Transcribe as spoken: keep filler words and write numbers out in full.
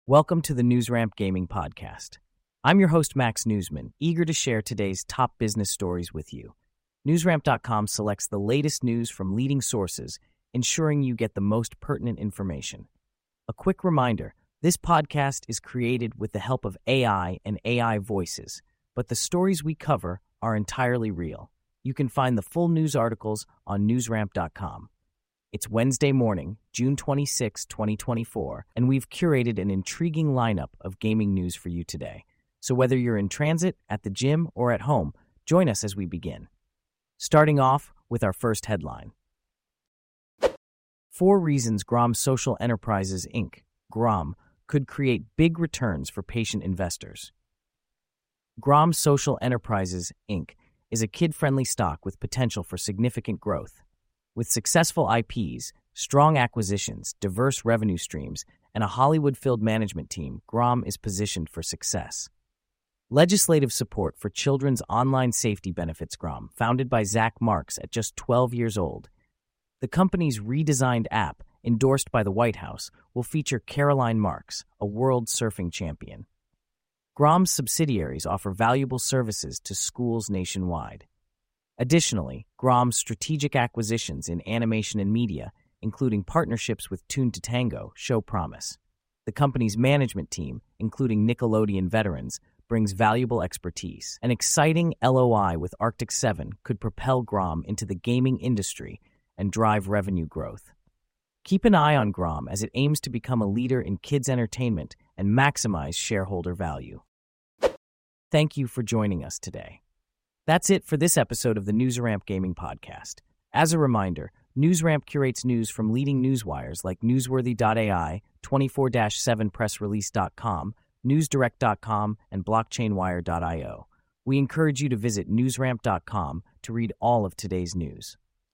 Welcome to the NewsRamp Gaming Podcast. I'm your host, Max Newsman, eager to share today's top business stories with you. NewsRamp dot com selects the latest news from leading sources, ensuring you get the most pertinent information. A quick reminder, this podcast is created with the help of A I and A I voices, but the stories we cover are entirely real. You can find the full news articles on NewsRamp dot com. It's Wednesday morning, June twenty-sixth, twenty twenty-four, and we've curated an intriguing lineup of gaming news for you today. So whether you're in transit, at the gym, or at home, join us as we begin. Starting off with our first headline. Four reasons Grom Social Enterprises, Incorporated, Grom, could create big returns for patient investors. Grom Social Enterprises, Incorporated is a kid-friendly stock with potential for significant growth. With successful I Ps, strong acquisitions, diverse revenue streams, and a Hollywood-filled management team, Grom is positioned for success. Legislative support for children's online safety benefits. Grom, founded by Zach Marks at just twelve years old. The company's redesigned app, endorsed by the White House, will feature Caroline Marks, a world surfing champion. Grom's subsidiaries offer valuable services to schools nationwide. Additionally, Grom's strategic acquisitions in animation and media, including partnerships with Toon to Tango, show promise. The company's management team, including Nickelodeon veterans, brings valuable expertise. An exciting L O I with Arctic seven could propel Grom into the gaming industry and drive revenue growth. Keep an eye on Grom as it aims to become a leader in kids' entertainment and maximize shareholder value. Thank you for joining us today. That's it for this episode of the NewsRamp Gaming Podcast. As a reminder, NewsRamp curates news from leading newswires like Newsworthy dot A I, twenty-four seven press release dot com, newsdirect dot com, and blockchain wire dot io. We encourage you to visit newsramp dot com to read all of today's news.